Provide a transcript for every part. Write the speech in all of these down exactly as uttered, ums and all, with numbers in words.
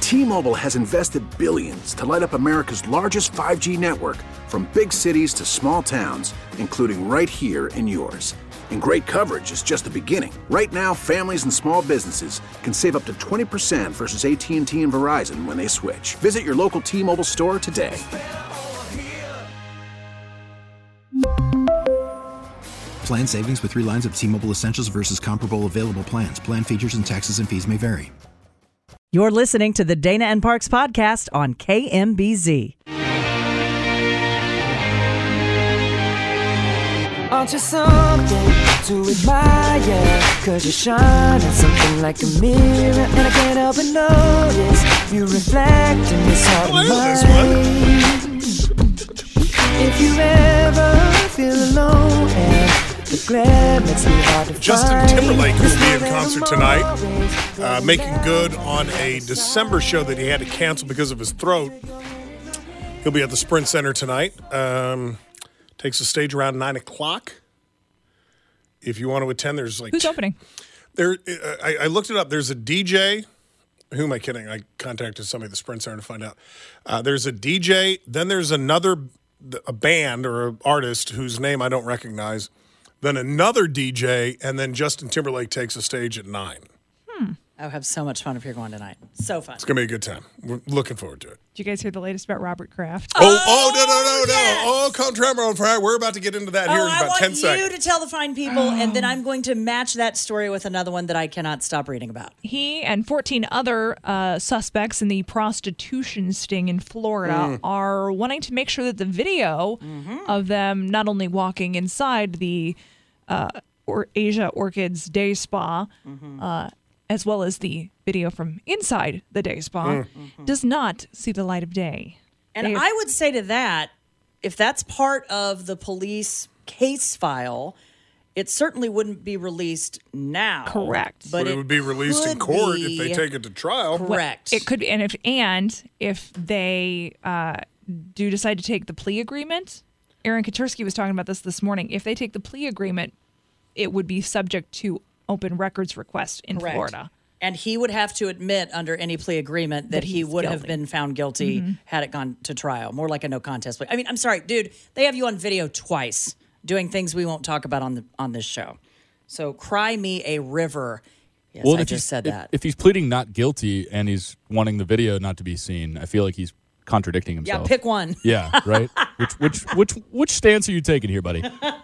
T-Mobile has invested billions to light up America's largest five G network, from big cities to small towns, including right here in yours. And great coverage is just the beginning. Right now, families and small businesses can save up to twenty percent versus A T and T and Verizon when they switch. Visit your local T-Mobile store today. Plan savings with three lines of T-Mobile Essentials versus comparable available plans. Plan features and taxes and fees may vary. You're listening to the Dana and Parks podcast on K M B Z. Aren't you something to admire? Cause you shine at something like a mirror, and I can't help but notice you reflect in this heart of mine. If you ever feel alone and the glare makes me hard to Justin find, Timberlake will be in concert tonight, uh, making good on a December show that he had to cancel because of his throat. He'll be at the Sprint Center tonight. Um, takes the stage around nine o'clock. If you want to attend, there's like... Who's opening? There, uh, I, I looked it up. There's a D J. Who am I kidding? I contacted somebody at the Sprint Center to find out. Uh, there's a D J. Then there's another, a band or an artist whose name I don't recognize. Then another D J, and then Justin Timberlake takes the stage at nine. Hmm. I'll have so much fun if you're going tonight. So fun. It's going to be a good time. We're looking forward to it. Did you guys hear the latest about Robert Kraft? Oh, oh, no, no, no, no. Yes. Oh, come tremor on fire. We're about to get into that oh, here in about I want ten seconds. you to tell the fine people, oh. and then I'm going to match that story with another one that I cannot stop reading about. He and fourteen other uh, suspects in the prostitution sting in Florida mm. are wanting to make sure that the video mm-hmm. of them not only walking inside the uh, or Asia Orchids Day Spa, mm-hmm. uh, as well as the video from inside the day spa, mm-hmm. does not see the light of day. And they I would say to that, if that's part of the police case file, it certainly wouldn't be released now. Correct. But, but it, it would be released in court if they take it to trial. Correct. It could, and if and if they uh, do decide to take the plea agreement, Aaron Katersky was talking about this this morning. If they take the plea agreement, it would be subject to open records request in Correct. Florida. And he would have to admit under any plea agreement that, that he would guilty. have been found guilty mm-hmm. had it gone to trial. More like a no contest plea. I mean, I'm sorry, dude, they have you on video twice doing things we won't talk about on the on this show. So cry me a river. Yes, well, I if just said if, that. If he's pleading not guilty and he's wanting the video not to be seen, I feel like he's contradicting himself. Yeah, pick one. Yeah, right? which which which which stance are you taking here, buddy?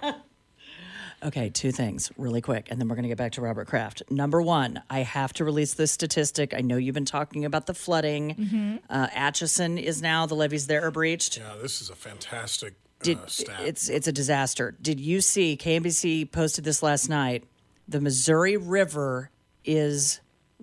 Okay, two things really quick, and then we're going to get back to Robert Kraft. Number one, I have to release this statistic. I know you've been talking about the flooding. Mm-hmm. Uh, Atchison is now, the levees there are breached. Yeah, this is a fantastic uh, Did, stat. It's, it's a disaster. Did you see, K M B C posted this last night, the Missouri River is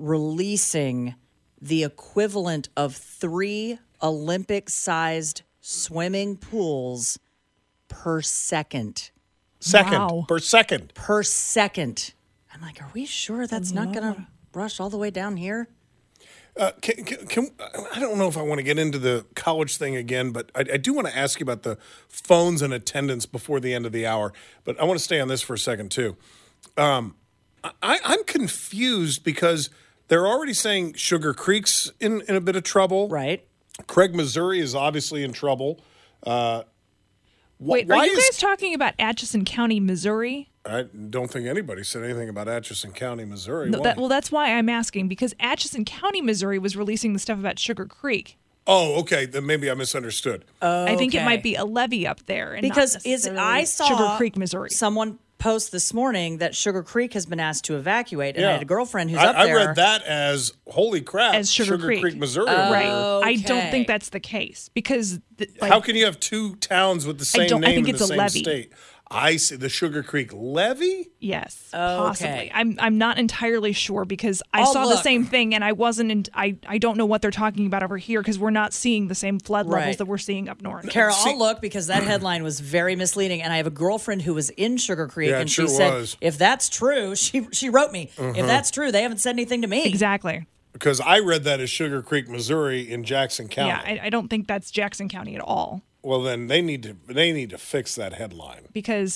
releasing the equivalent of three Olympic-sized swimming pools per second. Second. Wow. Per second. Per second. I'm like, are we sure that's not going to rush all the way down here? Uh, can, can, can, I don't know if I want to get into the college thing again, but I, I do want to ask you about the phones and attendance before the end of the hour. But I want to stay on this for a second, too. Um, I, I'm confused because they're already saying Sugar Creek's in, in a bit of trouble. Right. Craig, Missouri is obviously in trouble. Uh, wh- Wait, why are you is, guys talking about Atchison County, Missouri? I don't think anybody said anything about Atchison County, Missouri. No, Why? that, well, that's why I'm asking, because Atchison County, Missouri was releasing the stuff about Sugar Creek. Oh, okay. Then maybe I misunderstood. Okay. I think it might be a levee up there. And because not is necessarily I saw Sugar Creek, Missouri. Someone post this morning that Sugar Creek has been asked to evacuate, and Yeah. I had a girlfriend who's I, up there. I read that as, holy crap, As Sugar Creek. Missouri. Oh. Right. Okay. I don't think that's the case because th- like, How can you have two towns with the same don't- I name think in it's the a same levee. state? I see the Sugar Creek levee. Yes, Okay. possibly. I'm I'm not entirely sure because I I'll saw look. the same thing and I wasn't. In, I I don't know what they're talking about over here because we're not seeing the same flood levels Right. that we're seeing up north. Carol, See- I'll look because that headline was very misleading, and I have a girlfriend who was in Sugar Creek, Yeah, it and sure she said, was. "If that's true," she she wrote me, Uh-huh. "If that's true, they haven't said anything to me." Exactly. Because I read that as Sugar Creek, Missouri, in Jackson County. Yeah, I, I don't think that's Jackson County at all well, then they need to they need to fix that headline. because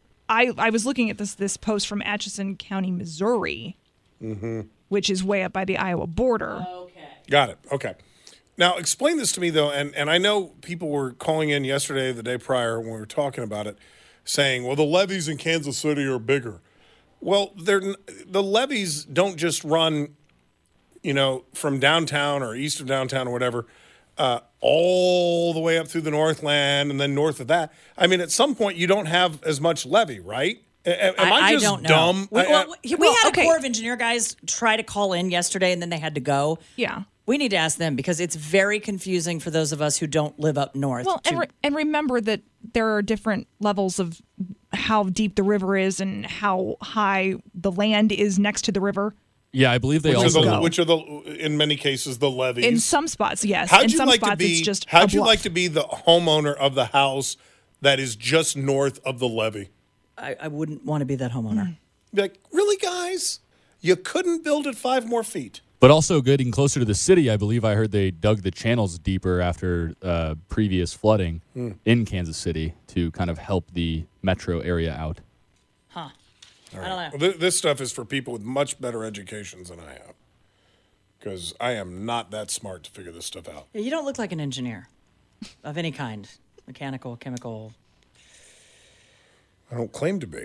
I I was looking at this this post from Atchison County, Missouri, Mm-hmm. which is way up by the Iowa border. Okay. Got it. Okay. Now, explain this to me, though, and, and I know people were calling in yesterday, the day prior, when we were talking about it, saying, well, the levees in Kansas City are bigger. Well, they're, the levees don't just run, you know, from downtown or east of downtown or whatever, uh, all the way up through the Northland and then north of that. I mean, at some point, you don't have as much levee, right? Am I, I just don't know. dumb? We, I- well, we Well, had okay. a Corps of Engineer guys try to call in yesterday, and then they had to go. Yeah. We need to ask them because it's very confusing for those of us who don't live up north. Well, to- and, re- and remember that there are different levels of how deep the river is and how high the land is next to the river. Yeah, I believe they which, are also. the, which are the, in many cases, the levees. In some spots, yes. How'd In you some like spots, to be? it's just How'd a you bluff. like to be the homeowner of the house that is just north of the levee? I, I wouldn't want to be that homeowner. Be like, really, guys? You couldn't build it five more feet. But also getting closer to the city, I believe I heard they dug the channels deeper after uh, previous flooding in Kansas City to kind of help the metro area out. Huh. I don't know. Well, th- this stuff is for people with much better educations than I have, because I am not that smart to figure this stuff out. Yeah, you don't look like an engineer of any kind, mechanical, chemical. I don't claim to be.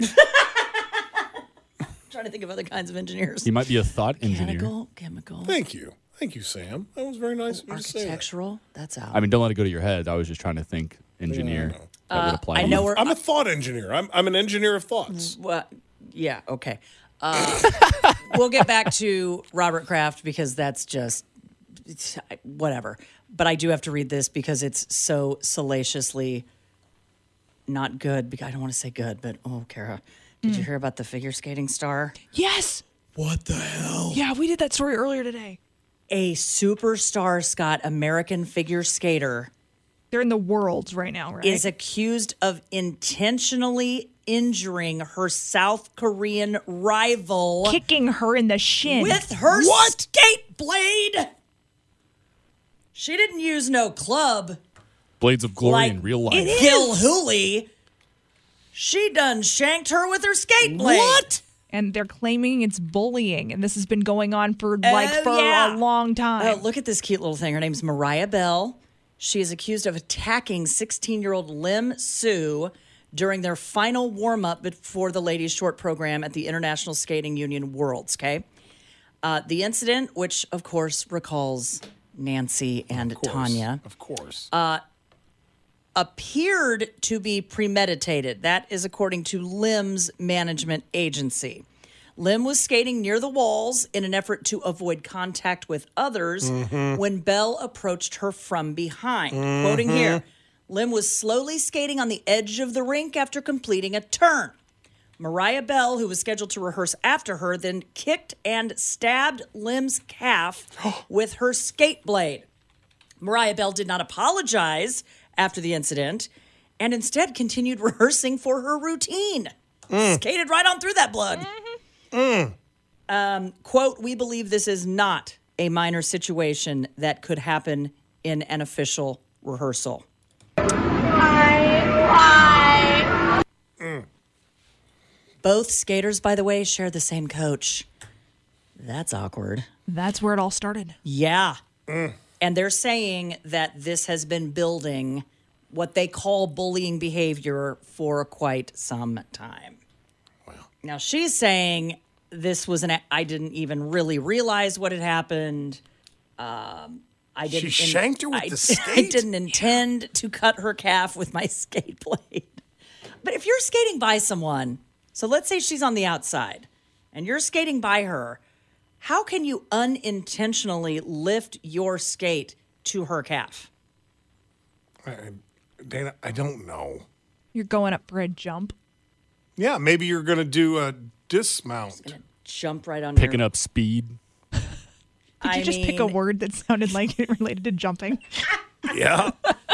I'm trying to think of other kinds of engineers. He might be a thought engineer. Mechanical, chemical, Thank you. Thank you, Sam. That was very nice of you to say that. architectural. That's out. I mean, don't let it go to your head. I was just trying to think engineer. Yeah, I know. That would apply I to know you. we're. I'm a thought engineer. I'm, I'm an engineer of thoughts. Well, yeah, okay. Uh, we'll get back to Robert Kraft because that's just it's, whatever. But I do have to read this because it's so salaciously not good. Because I don't want to say good, but oh, Kara, did you hear about the figure skating star? Yes. What the hell? Yeah, we did that story earlier today. A superstar Scott American figure skater They're in the worlds right now, right? is accused of intentionally injuring her South Korean rival Kicking her in the shin. with her What? skate blade. She didn't use no club Blades of Glory like in real life. Gil Hooley. She done shanked her with her skate blade. What? And they're claiming it's bullying, and this has been going on for like Oh, for yeah. a long time. Oh, look at this cute little thing. Her name's Mariah Bell. She is accused of attacking sixteen-year-old Lim Sue during their final warm-up before the ladies' short program at the International Skating Union Worlds, okay? Uh, the incident, which, of course, recalls Nancy and Of course. Tanya, Of course. appeared to be premeditated. That is according to Lim's management agency. Lim was skating near the walls in an effort to avoid contact with others when Bell approached her from behind. Quoting here, Lim was slowly skating on the edge of the rink after completing a turn. Mariah Bell, who was scheduled to rehearse after her, then kicked and stabbed Lim's calf with her skate blade. Mariah Bell did not apologize after the incident and instead continued rehearsing for her routine. Skated right on through that blood. Um, quote, we believe this is not a minor situation that could happen in an official rehearsal. Both skaters, by the way, share the same coach. That's awkward. That's where it all started. Yeah. And they're saying that this has been building what they call bullying behavior for quite some time. Wow. Now she's saying this was an, I didn't even really realize what had happened. Um, I didn't. She shanked her with I, the I skate? didn't intend to cut her calf with my skate blade. But if you're skating by someone, so let's say she's on the outside and you're skating by her, how can you unintentionally lift your skate to her calf? I, Dana, I don't know. You're going up for a jump. Yeah, maybe you're going to do a dismount. Jump right on Picking her. up speed. Did I you just pick a mean- word that sounded like it related to jumping? Yeah.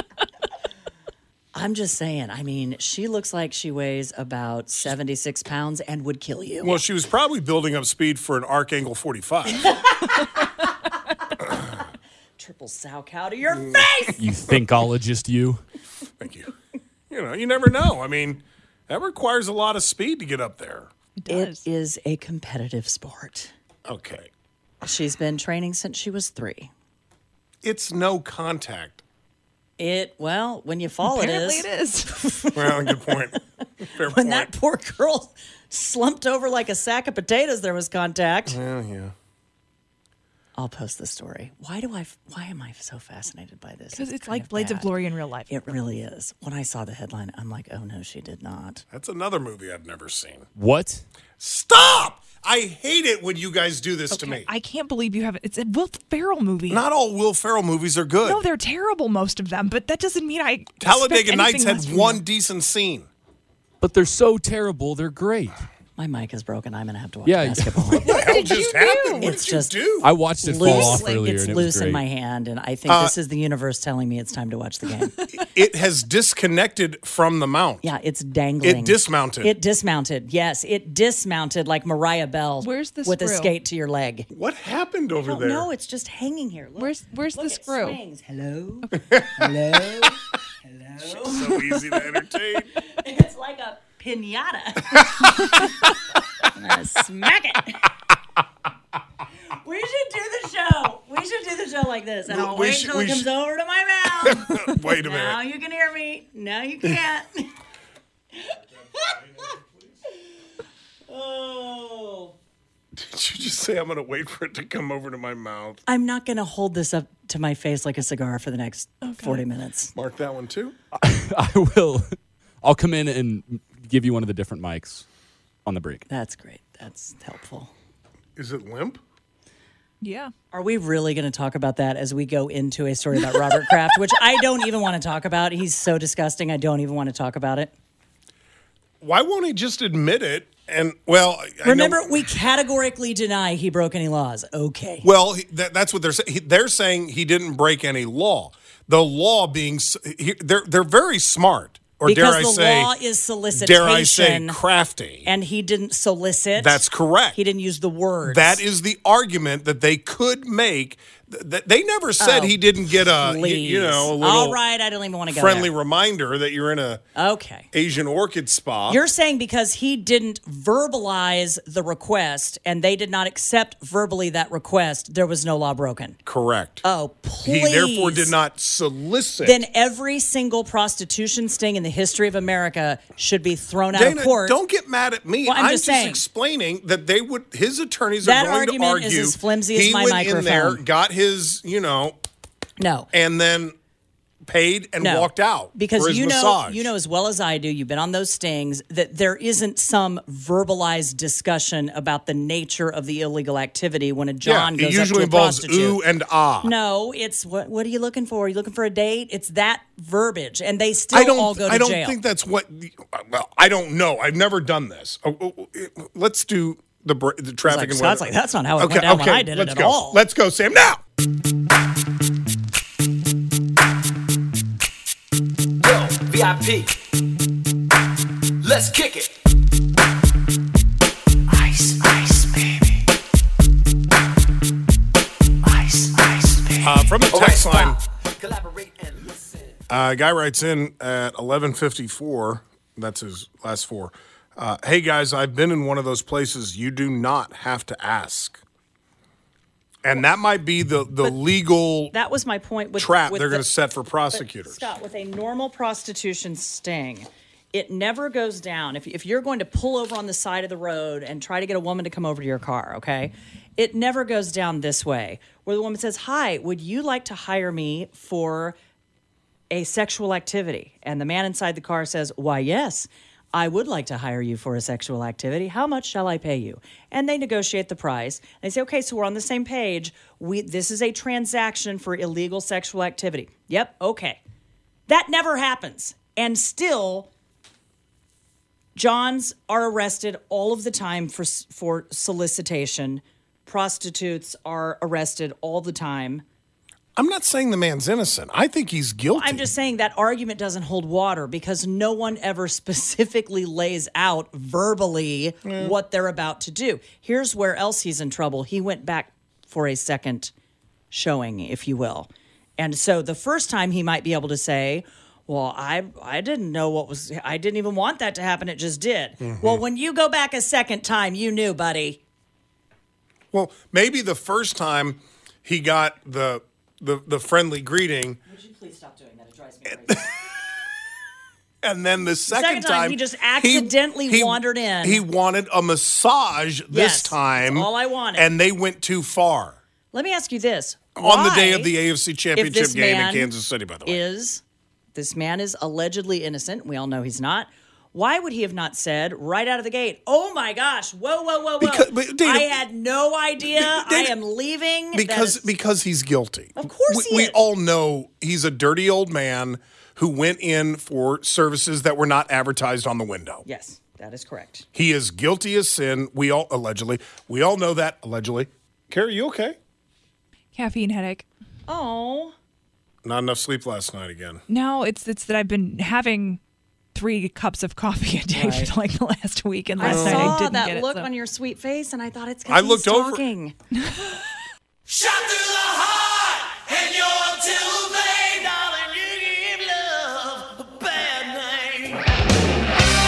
I'm just saying, I mean, she looks like she weighs about seventy-six pounds and would kill you. Well, she was probably building up speed for an arc angle forty-five. Triple sow cow to your face! You thinkologist, you. Thank you. You know, you never know. I mean, that requires a lot of speed to get up there. It It does. is a competitive sport. Okay. She's been training since she was three. it's no contact. It, well, when you fall, Apparently it it is. is. Well, good point. Fair When point. that poor girl slumped over like a sack of potatoes, there was contact. Well, yeah. I'll post the story. Why do I? Why am I so fascinated by this? Because it's kind like of Blades of bad. Glory in real life. It really is. When I saw the headline, I'm like, oh no, she did not. That's another movie I've never seen. What? Stop! I hate it when you guys do this to Okay, me. I can't believe you haven't. It's a Will Ferrell movie. Not all Will Ferrell movies are good. No, they're terrible, most of them. But that doesn't mean I. Talladega expect Nights anything had less from one you. decent scene. But they're so terrible. They're great. My mic is broken. I'm gonna have to watch Yeah, basketball. What the hell did just you do? happened? What It's did you just do? I watched it fall loose. off earlier, It's and it was loose great. in my hand, and I think Uh, this is the universe telling me it's time to watch the game. It has disconnected from the mount. Yeah, it's dangling. It dismounted. It dismounted. Yes, it dismounted like Mariah Bell. Where's the with a screw? skate to your leg? What happened over Oh there? no, it's just hanging here. Look. Where's Where's Look, the it screw? swings. Hello, hello, hello. So easy to entertain. It's like a pinata. I'm gonna smack it. We should do the show. We should do the show like this, and I'll We wait should- till we it comes should- over to my mouth. Wait a Now minute. you can hear me. Now you can't. Oh. Did you just say I'm going to wait for it to come over to my mouth? I'm not going to hold this up to my face like a cigar for the next forty minutes. Mark that one too. I will. I'll come in and give you one of the different mics on the break. That's great. That's helpful. Is it limp? Yeah. Are we really going to talk about that as we go into a story about Robert Kraft, which I don't even want to talk about? He's so disgusting. I don't even want to talk about it. Why won't he just admit it? And well, I Remember, know, we categorically deny he broke any laws. Okay. well, he, that, that's what they're saying. They're saying he didn't break any law. The law being, s- he, they're they're very smart, or because dare I the say, law is solicitation. dare I say, crafty. And he didn't solicit. That's correct. He didn't use the words. That is the argument that they could make. Th- th- They never said Oh, he didn't get a, y- Please. you know, a little All right, I don't even want to go friendly there. reminder that you're in a Okay. Asian orchid spa. You're saying because he didn't verbalize the request and they did not accept verbally that request, there was no law broken. correct. Oh, He please. therefore did not solicit. Then every single prostitution sting in the history of America should be thrown out Dana, of court. don't get mad at me. Well, I'm I'm just just saying. explaining that they would. His attorneys That are going argument to is argue. as flimsy as he my went in there, microphone. got his, you know, No. and then paid and No, walked out for because his you know, massage. you know as well as I do. You've been on those stings that there isn't some verbalized discussion about the nature of the illegal activity when a John yeah, it goes usually up to a involves prostitute. ooh and ah. No, it's what? What are you looking for? Are you looking for a date? It's that verbiage, and they still I don't. all go to I don't jail. think that's what. Well, I don't know. I've never done this. Oh, oh, oh, let's do the br- the traffic like, and Scott's weather. like, that's not how it okay, went down okay, when I did let's it at go. all. Let's go, Sam. Now. Yo, V I P. Let's kick it. Ice, ice, baby. Ice, ice, baby. Uh, from the text line, Collaborate and listen. uh, a guy writes in at eleven fifty-four. That's his last four. Uh, hey guys, I've been in one of those places you do not have to ask, and that might be the the legal That was my point. With, trap with they're the- going to set for But, prosecutors. Scott, with a normal prostitution sting, it never goes down. If, if you're going to pull over on the side of the road and try to get a woman to come over to your car, okay, it never goes down this way, where the woman says, hi, would you like to hire me for a sexual activity? And the man inside the car says, why, yes, I would like to hire you for a sexual activity. How much shall I pay you? And they negotiate the price. They say, okay, so we're on the same page. We this is a transaction for illegal sexual activity. Yep, okay. That never happens. And still, Johns are arrested all of the time for for solicitation. Prostitutes are arrested all the time. I'm not saying the man's innocent. I think he's guilty. I'm just saying that argument doesn't hold water because no one ever specifically lays out verbally what they're about to do. Here's where else he's in trouble. He went back for a second showing, if you will. And so the first time he might be able to say, well, I I didn't know what was, I didn't even want that to happen. It just did. Mm-hmm. Well, when you go back a second time, you knew, buddy. Well, maybe the first time he got the the, the friendly greeting. Would you please stop doing that? It drives me crazy. And then the second, second time, he just accidentally he, wandered in. He wanted a massage this Yes, time. that's all I wanted. And they went too far. Let me ask you this. On the day Why, of the A F C if Championship this game in man Kansas City, by the way. Is, this man is allegedly innocent. We all know he's not. Why would he have not said right out of the gate, oh my gosh, whoa, whoa, whoa, whoa. Because- but Dana- I had no idea. I Dana- am leaving. That Because is- because he's guilty. Of course we, he we is. all know he's a dirty old man who went in for services that were not advertised on the window. Yes, that is correct. He is guilty as sin. We all allegedly. We all know that allegedly. Carrie, you okay? Caffeine headache. Oh. Not enough sleep last night again. No, it's it's that I've been having three cups of coffee a day Right. for like the last week, and I last night I saw didn't that get it. look so- on your sweet face, and I thought it's I because he's looked over- talking. Shot through the heart, and you're too late, darling. You give love a bad name.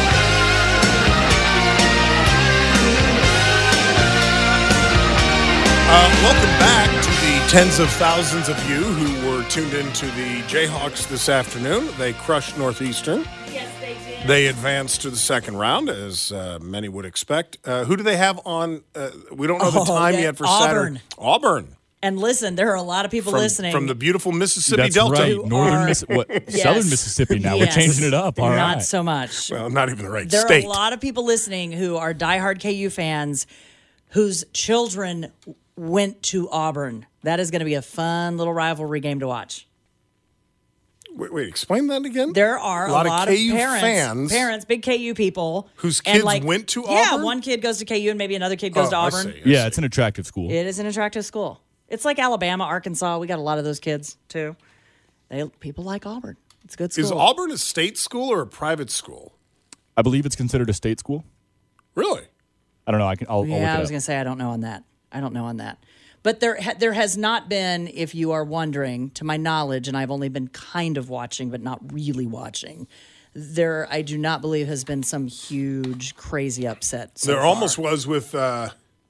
Uh, welcome back to the tens of thousands of you who were tuned into the Jayhawks this afternoon. They crushed Northeastern. Yes, they did. They advanced to the second round, as uh, many would expect. Uh, who do they have on? Uh, we don't know the Oh, time yeah, yet for Auburn. Saturday. Auburn. And listen, there are a lot of people From, listening. from the beautiful Mississippi That's Delta. right. Northern are- Miss- what, Yes. Southern Mississippi now. Yes. We're changing it up. All right. Not so much. Well, not even the right There state. are a lot of people listening who are diehard K U fans whose children went to Auburn. That is going to be a fun little rivalry game to watch. Wait, wait, explain that again. There are a lot, a lot of K U parents, fans, parents, big K U people whose and, kids like, went to Yeah, Auburn? one kid goes to K U and maybe another kid goes Oh, to I Auburn. see, I Yeah, see. it's an attractive school. It is an attractive school. It's like Alabama, Arkansas. We got a lot of those kids too. They people like Auburn. It's a good school. Is Auburn a state school or a private school? I believe it's considered a state school. Really? I don't know. I can. I'll, I'll look Yeah, it I was up. going to say I don't know on that. I don't know on that. But there, ha- there has not been, if you are wondering, to my knowledge, and I've only been kind of watching, but not really watching. There, I do not believe has been some huge, crazy upset. So There far. almost was with. Uh,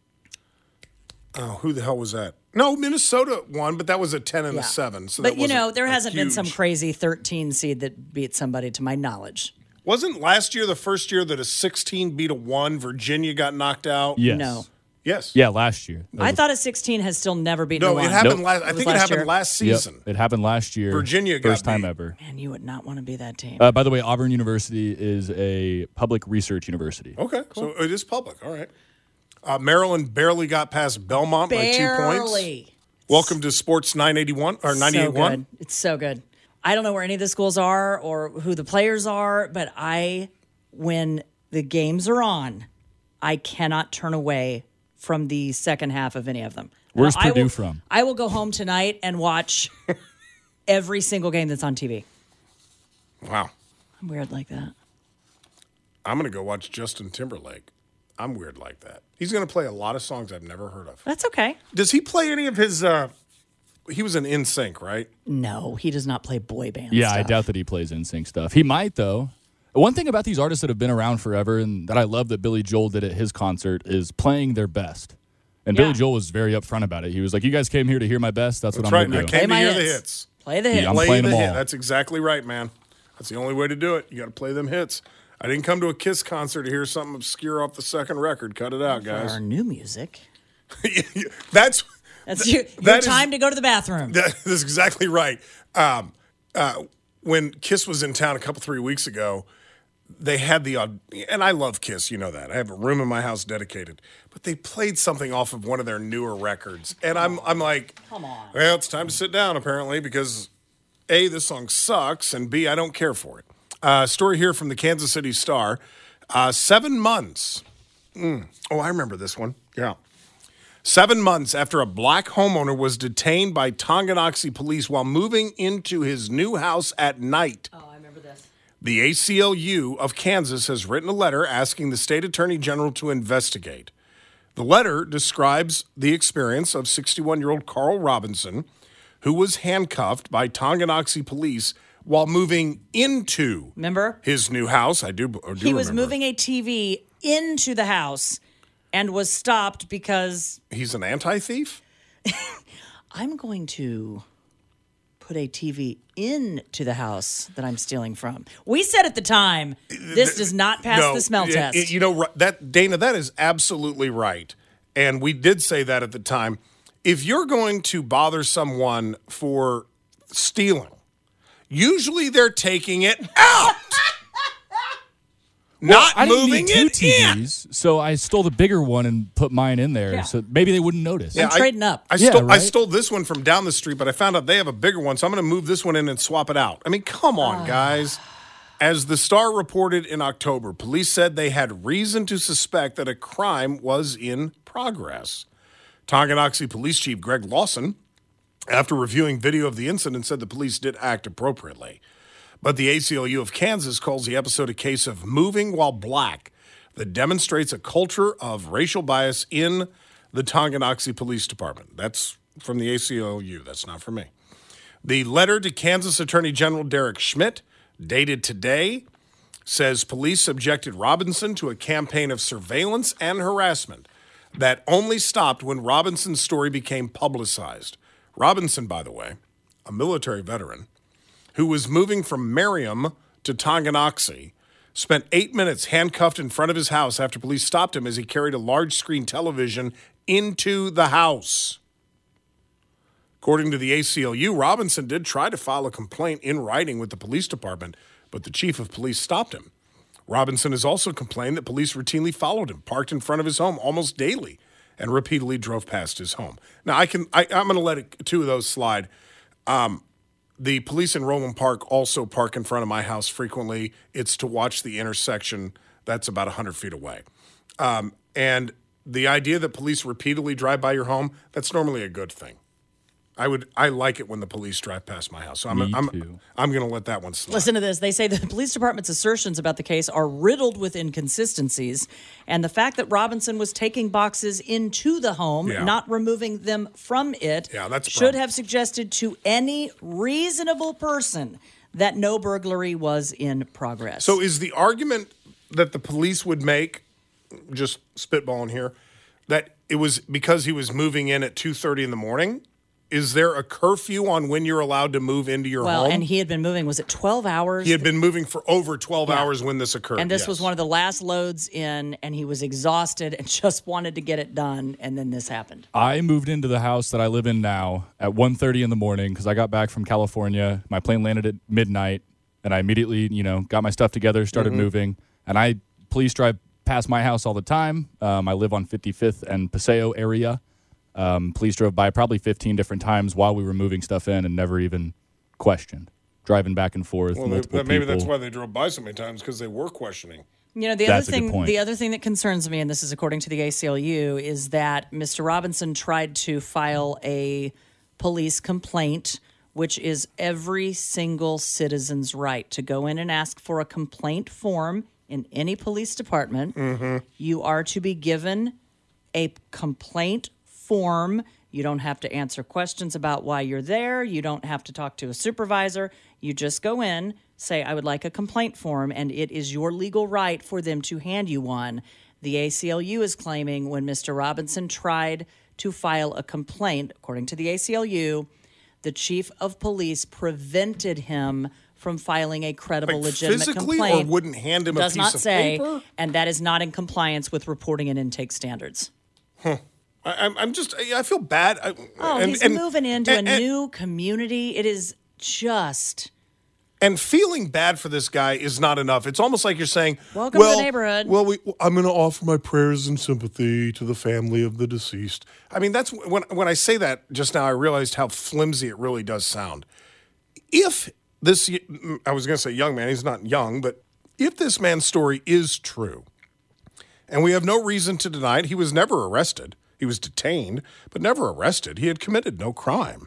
oh, who the hell was that? No, Minnesota won, but that was a ten and Yeah. a seven. So but that you know, wasn't there a hasn't been some huge- crazy thirteen seed that beat somebody, to my knowledge. Wasn't last year the first year that a sixteen beat a one? Virginia got knocked out. Yes. No. Yes. Yeah, last year. That I was- thought a sixteen has still never beaten No, a one. it happened Nope. last. I It was think it last happened year. last Yep, season. it happened last year. Virginia got first time beat. ever. Man, you would not want to be that team. Uh, by the way, Auburn University is a public research university. Okay, so it is public. All right. Uh, Maryland barely got past Belmont by two points. Barely. Welcome to Sports nine eighty-one or So ninety-eight one. good. It's so good. I don't know where any of the schools are or who the players are, but I, when the games are on, I cannot turn away from the second half of any of them. Where's I Purdue will- from? I will go home tonight and watch every single game that's on T V. Wow. I'm weird like that. I'm going to go watch Justin Timberlake. I'm weird like that. He's going to play a lot of songs I've never heard of. That's okay. Does he play any of his? Uh, he was in N Sync, right? No, he does not play boy band Yeah, I stuff. doubt that he plays N Sync stuff. He might though. One thing about these artists that have been around forever and that I love that Billy Joel did at his concert is playing their best. And Yeah. Billy Joel was very upfront about it. He was like, "You guys came here to hear my best. That's, That's what right. I'm And I going to do." came to my hear the hits. hits. Play the Yeah, hits. I'm Play playing the them hit. all. That's exactly right, man. That's the only way to do it. You got to play them hits. I didn't come to a Kiss concert to hear something obscure off the second record. Cut it out, For our guys. new music. That's That's your, your that is- time to go to the bathroom. That is exactly right. Um, uh, when Kiss was in town a couple, three weeks ago, they had the, aud- and I love Kiss, you know that. I have a room in my house dedicated. But they played something off of one of their newer records. And I'm, I'm like, Come on. well, it's time to sit down, apparently, because A, this song sucks, and B, I don't care for it. Uh, story here from the Kansas City Star. Uh, seven months. Mm. Oh, I remember this one. Yeah. Seven months after a black homeowner was detained by Tonganoxie police while moving into his new house at night. Oh, I remember this. The A C L U of Kansas has written a letter asking the state attorney general to investigate. The letter describes the experience of sixty-one-year-old Carl Robinson, who was handcuffed by Tonganoxie police while moving into Remember? his new house. I do, I do He was remember. moving a T V into the house and was stopped because He's an anti-thief? I'm going to put a T V into the house that I'm stealing from. We said at the time, this does not pass No, the smell it- test. it- you know, that Dana, that is absolutely right. And we did say that at the time. If you're going to bother someone for stealing, usually they're taking it out. Not I didn't moving need two it T in. Vs, so I stole the bigger one and put mine in there, Yeah. so maybe they wouldn't notice. I'm I- trading up. I Yeah, stole, I right? stole this one from down the street, but I found out they have a bigger one, so I'm going to move this one in and swap it out. I mean, come on, guys. As the Star reported in October, police said they had reason to suspect that a crime was in progress. Tonganoxie Police Chief Greg Lawson, after reviewing video of the incident, said the police did act appropriately. But the A C L U of Kansas calls the episode a case of moving while black that demonstrates a culture of racial bias in the Tonganoxie Police Department. That's from the A C L U. That's not from me. The letter to Kansas Attorney General Derek Schmidt, dated today, says police subjected Robinson to a campaign of surveillance and harassment that only stopped when Robinson's story became publicized. Robinson, by the way, a military veteran, who was moving from Merriam to Tonganoxie, spent eight minutes handcuffed in front of his house after police stopped him as he carried a large screen television into the house. According to the A C L U, Robinson did try to file a complaint in writing with the police department, but the chief of police stopped him. Robinson has also complained that police routinely followed him, parked in front of his home almost daily, and repeatedly drove past his home. Now, I can, I, I'm going to let it, two of those slide. Um, The police in Roland Park also park in front of my house frequently. It's to watch the intersection that's about one hundred feet away. Um, and the idea that police repeatedly drive by your home, that's normally a good thing. I would, I like it when the police drive past my house. So I'm, Me I'm, too. I'm going to let that one slide. Listen to this. They say the police department's assertions about the case are riddled with inconsistencies. And the fact that Robinson was taking boxes into the home, Yeah. not removing them from it, Yeah, that's a should problem. have suggested to any reasonable person that no burglary was in progress. So is the argument that the police would make, just spitballing here, that it was because he was moving in at two thirty in the morning? Is there a curfew on when you're allowed to move into your well, home? and he had been moving, was it twelve hours? He had been moving for over twelve Yeah. hours when this occurred. And this yes. was one of the last loads in, and he was exhausted and just wanted to get it done, and then this happened. I moved into the house that I live in now at one thirty in the morning because I got back from California. My plane landed at midnight, and I immediately, you know, got my stuff together, started Mm-hmm. moving. And I police drive past my house all the time. Um, I live on fifty-fifth and Paseo area. Um, police drove by probably fifteen different times while we were moving stuff in and never even questioned. Driving back and forth, Well, multiple that- maybe people. that's why they drove by so many times, because they were questioning. You know, the That's a other good thing point. the other thing that concerns me, and this is according to the A C L U, is that Mister Robinson tried to file a police complaint, which is every single citizen's right to go in and ask for a complaint form in any police department. Mm-hmm. You are to be given a complaint form. You don't have to answer questions about why you're there. You don't have to talk to a supervisor. You just go in, say, I would like a complaint form, and it is your legal right for them to hand you one. The A C L U is claiming when Mister Robinson tried to file a complaint, according to the A C L U, the chief of police prevented him from filing a credible, Like legitimate physically, complaint. or wouldn't hand him a Does piece not of say, paper? and that is not in compliance with reporting and intake standards. I, I'm, I'm just, I I feel bad. I, Oh, and, he's and- moving into and- a and- new community. It is just And feeling bad for this guy is not enough. It's almost like you're saying, Welcome to the well, neighborhood." Well, we, I'm going to offer my prayers and sympathy to the family of the deceased. I mean, that's when when I say that just now, I realized how flimsy it really does sound. If this, I was going to say young man, he's not young, but if this man's story is true, and we have no reason to deny it, he was never arrested. He was detained, but never arrested. He had committed no crime.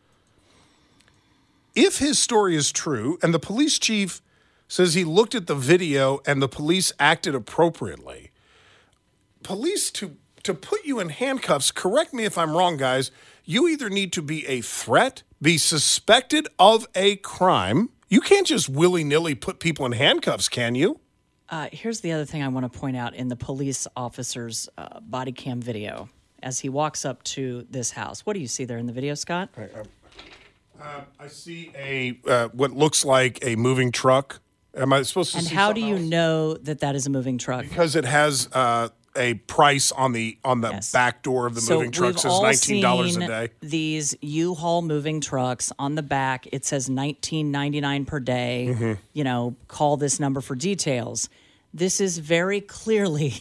If his story is true, and the police chief says he looked at the video and the police acted appropriately, police to to put you in handcuffs, correct me if I'm wrong, guys, you either need to be a threat, be suspected of a crime. You can't just willy-nilly put people in handcuffs, can you? Uh, here's the other thing I want to point out in the police officer's uh, body cam video. as he walks up to this house. What do you see there in the video, Scott? Uh, I see a uh, what looks like a moving truck. Am I supposed to And see how do something you else? know that that is a moving truck? Because it has uh, a price on the on the Yes. back door of the So moving truck. we've Says all nineteen dollars a seen day. These U-Haul moving trucks on the back. It says nineteen ninety-nine per day. Mm-hmm. You know, call this number for details. This is very clearly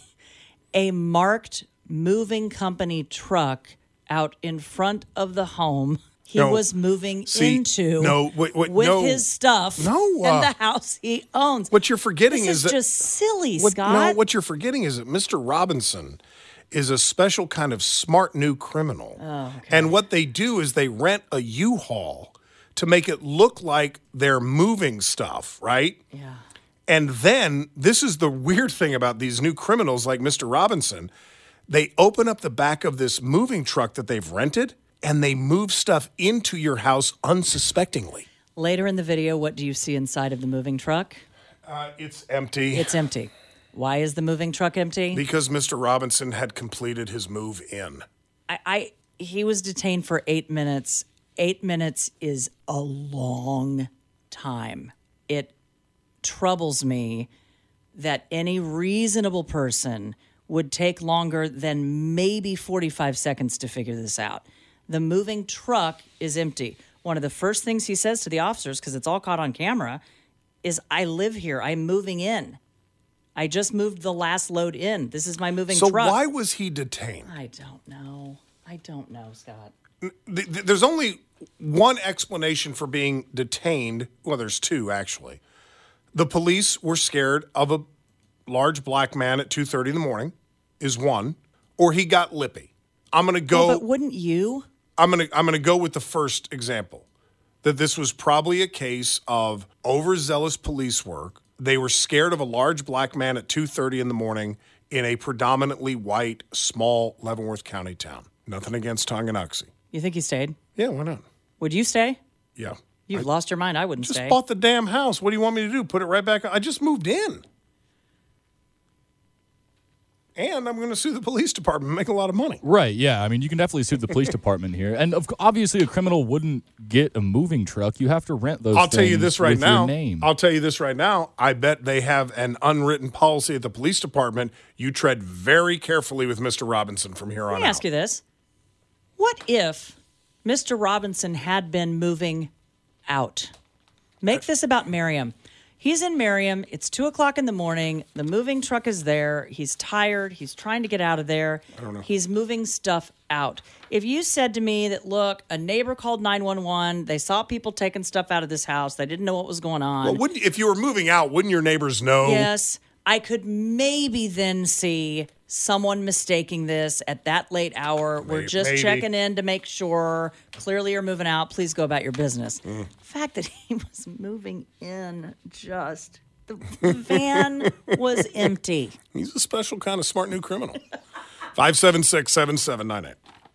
a marked moving company truck out in front of the home he No. was moving See, into no, wait, wait, with no. his stuff No, and uh, the house he owns. What you're forgetting This is is that just silly, what, Scott. No, what you're forgetting is that Mister Robinson is a special kind of smart new criminal. Oh, And what they do is they rent a U-Haul to make it look like they're moving stuff, right? Yeah. And then this is the weird thing about these new criminals like Mister Robinson. They open up the back of this moving truck that they've rented and they move stuff into your house unsuspectingly. Later in the video, what do you see inside of the moving truck? Uh, it's empty. It's empty. Why is the moving truck empty? Because Mister Robinson had completed his move in. I, I he was detained for eight minutes. Eight minutes is a long time. It troubles me that any reasonable person would take longer than maybe forty-five seconds to figure this out. The moving truck is empty. One of the first things he says to the officers, because it's all caught on camera, is, I live here. I'm moving in. I just moved the last load in. This is my moving So truck. why was he detained? I don't know. I don't know, Scott. Th- th- There's only one explanation for being detained. Well, there's two, actually. The police were scared of a large black man at two thirty in the morning, is one, or he got lippy. I'm going to go. Well, but wouldn't you? I'm going to I'm going to go with the first example. That this was probably a case of overzealous police work. They were scared of a large black man at two thirty in the morning in a predominantly white, small Leavenworth County town. Nothing against Tonganoxie. You think he stayed? Yeah, why not? Would you stay? Yeah. You've lost your mind. I wouldn't Just stay. bought the damn house. What do you want me to do? Put it right back on? I just moved in. And I'm going to sue the police department and make a lot of money. Right, yeah. I mean, you can definitely sue the police department here. And of, obviously, a criminal wouldn't get a moving truck. You have to rent those I'll tell you things this right with your now. name. I'll tell you this right now. I bet they have an unwritten policy at the police department. You tread very carefully with Mister Robinson from here on Let me out. ask you this. What if Mister Robinson had been moving out? Make this about Miriam. He's in Miriam. It's two o'clock in the morning. The moving truck is there. He's tired. He's trying to get out of there. I don't know. He's moving stuff out. If you said to me that, look, a neighbor called nine one one. They saw people taking stuff out of this house. They didn't know what was going on. Well, wouldn't, if you were moving out, wouldn't your neighbors know? Yes, I could maybe then see someone mistaking this at that late hour. We're May- just maybe. checking in to make sure. Clearly you're moving out. Please go about your business. Mm. The fact that he was moving in, just the van was empty. He's a special kind of smart new criminal. five seven six, seven seven nine eight.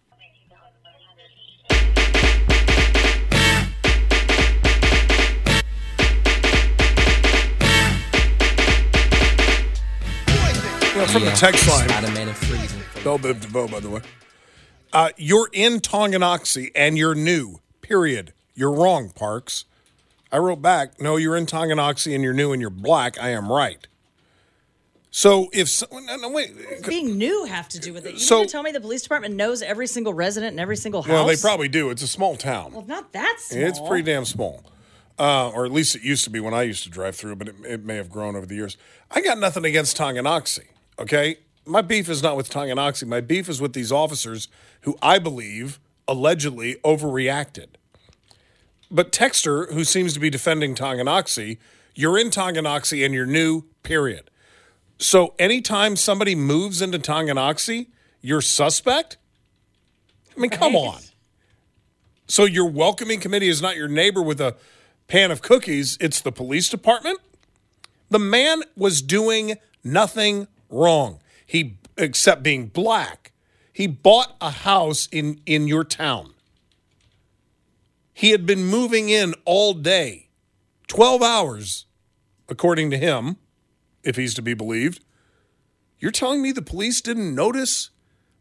You know, from the text line, Bell Biv DeVoe, by the way. Uh, you're in Tonganoxie and you're new, period. You're wrong, Parks. I wrote back, no, you're in Tonganoxie and you're new and you're black. I am right. So if so, no, no, wait, Being new have to do with it. You So- mean to tell me the police department knows every single resident in every single house? well, they probably do. It's a small town. Well, not that small. It's pretty damn small. Uh, or at least it used to be when I used to drive through, but it, it may have grown over the years. I got nothing against Tonganoxie, okay? My beef is not with Tonganoxie. My beef is with these officers who I believe allegedly overreacted. But Texter, who seems to be defending Tonganoxie, you're in Tonganoxie and you're new, period. So anytime somebody moves into Tonganoxie, you're suspect? I mean, come on. So your welcoming committee is not your neighbor with a pan of cookies, it's the police department? The man was doing nothing wrong. He except being black. He bought a house in, in your town. He had been moving in all day. twelve hours, according to him, if he's to be believed. You're telling me the police didn't notice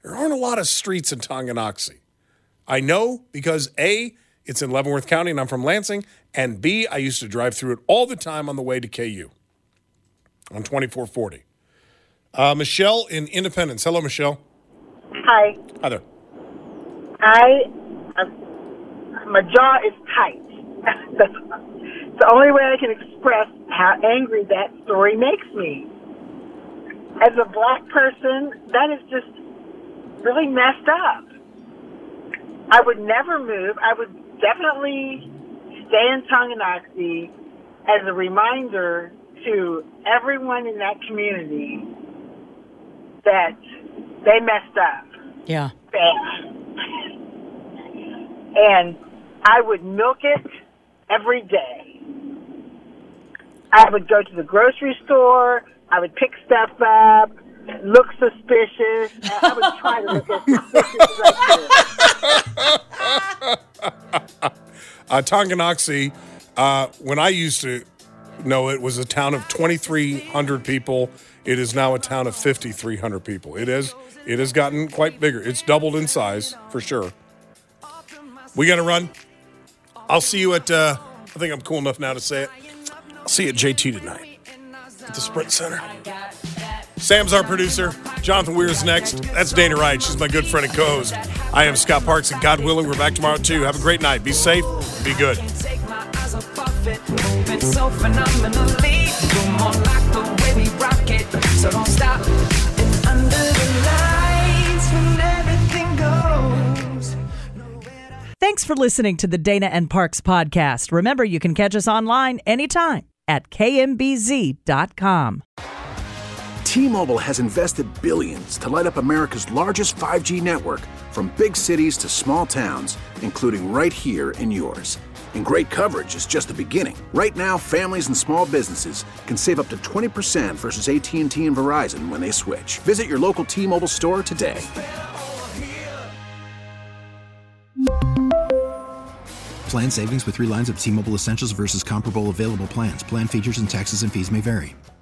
There aren't a lot of streets in Tonganoxie. I know because A, it's in Leavenworth County and I'm from Lansing, and B, I used to drive through it all the time on the way to K U on twenty-four forty. Uh, Michelle in Independence. Hello, Michelle. Hi. Hi there. I, uh, my jaw is tight. That's the only way I can express how angry that story makes me. As a black person, that is just really messed up. I would never move. I would definitely stay in Tonganoxie as a reminder to everyone in that community that they messed up. Yeah. Bad. And I would milk it every day. I would go to the grocery store. I would pick stuff up, look suspicious. I would try to look as suspicious as I could. Uh, Tonganoxie, uh, when I used to know it, was a town of twenty-three hundred people. It is now a town of fifty-three hundred people. It is, it has gotten quite bigger. It's doubled in size, for sure. We got to run. I'll see you at, uh, I think I'm cool enough now to say it. I'll see you at J T tonight at the Sprint Center. Sam's our producer. Jonathan Weir's next. That's Dana Wright. She's my good friend and co-host. I am Scott Parks, and God willing, we're back tomorrow, too. Have a great night. Be safe. Be good. So phenomenally, you're more like the way we rock it. So don't stop. And under the lights when everything goes. Thanks for listening to the Dana and Parks podcast. Remember, you can catch us online anytime at K M B Z dot com. T-Mobile has invested billions to light up America's largest five G network, from big cities to small towns, including right here in yours. And great coverage is just the beginning. Right now, families and small businesses can save up to twenty percent versus A T and T and Verizon when they switch. Visit your local T-Mobile store today. Plan savings with three lines of T-Mobile Essentials versus comparable available plans. Plan features and taxes and fees may vary.